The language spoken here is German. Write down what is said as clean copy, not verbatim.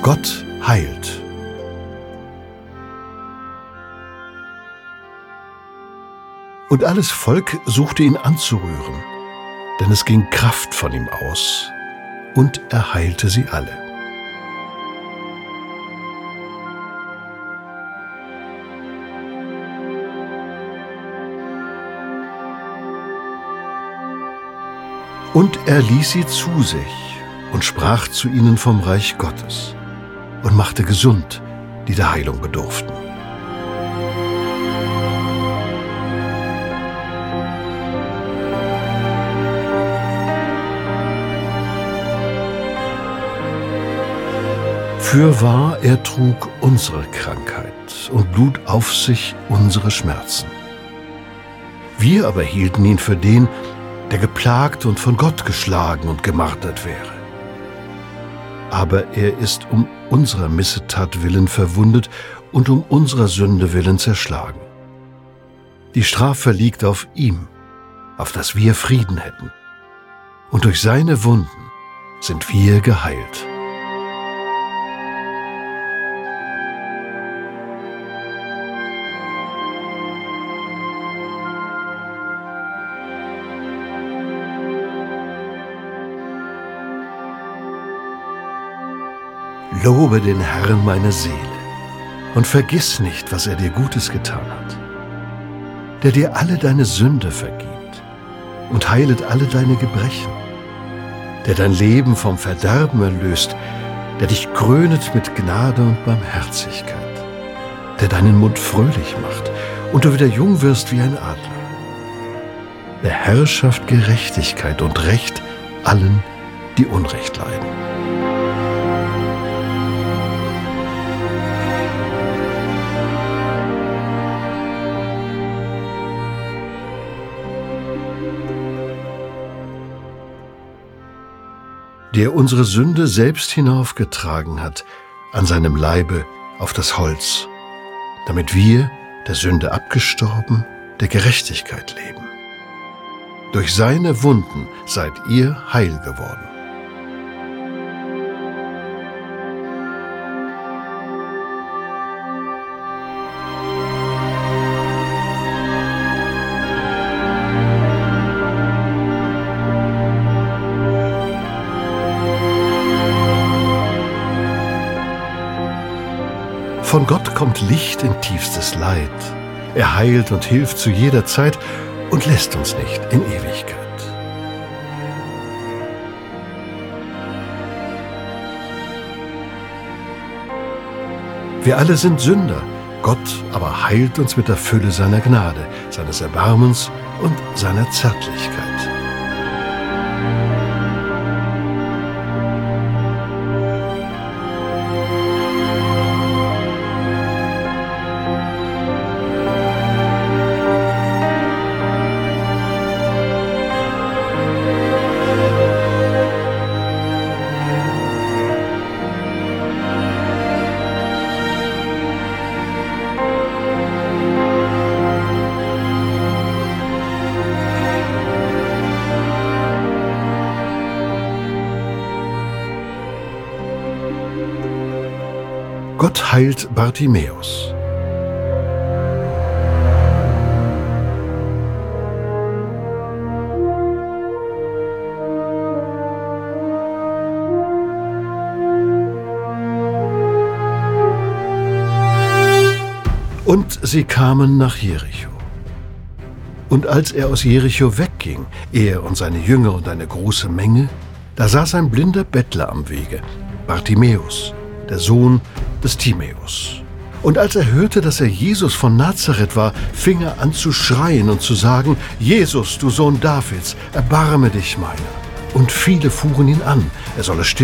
Gott heilt. Und alles Volk suchte ihn anzurühren, denn es ging Kraft von ihm aus, und er heilte sie alle. Und er ließ sie zu sich und sprach zu ihnen vom Reich Gottes und machte gesund, die der Heilung bedurften. Fürwahr, er trug unsere Krankheit und lud auf sich unsere Schmerzen. Wir aber hielten ihn für den, der geplagt und von Gott geschlagen und gemartert wäre. Aber er ist um unserer Missetat willen verwundet und um unserer Sünde willen zerschlagen. Die Strafe liegt auf ihm, auf dass wir Frieden hätten. Und durch seine Wunden sind wir geheilt. Lobe den Herrn, meine Seele, und vergiss nicht, was er dir Gutes getan hat, der dir alle deine Sünde vergibt und heilet alle deine Gebrechen, der dein Leben vom Verderben erlöst, der dich krönet mit Gnade und Barmherzigkeit, der deinen Mund fröhlich macht und du wieder jung wirst wie ein Adler, der Herr schafft Gerechtigkeit und Recht allen, die Unrecht leiden. Der unsere Sünde selbst hinaufgetragen hat an seinem Leibe auf das Holz, damit wir, der Sünde abgestorben, der Gerechtigkeit leben. Durch seine Wunden seid ihr heil geworden. Von Gott kommt Licht in tiefstes Leid. Er heilt und hilft zu jeder Zeit und lässt uns nicht in Ewigkeit. Wir alle sind Sünder, Gott aber heilt uns mit der Fülle seiner Gnade, seines Erbarmens und seiner Zärtlichkeit. Gott heilt Bartimäus. Und sie kamen nach Jericho. Und als er aus Jericho wegging, er und seine Jünger und eine große Menge, da saß ein blinder Bettler am Wege, Bartimäus, der Sohn des Timäus. Und als er hörte, dass er Jesus von Nazareth war, fing er an zu schreien und zu sagen: Jesus, du Sohn Davids, erbarme dich meiner. Und viele fuhren ihn an, er solle still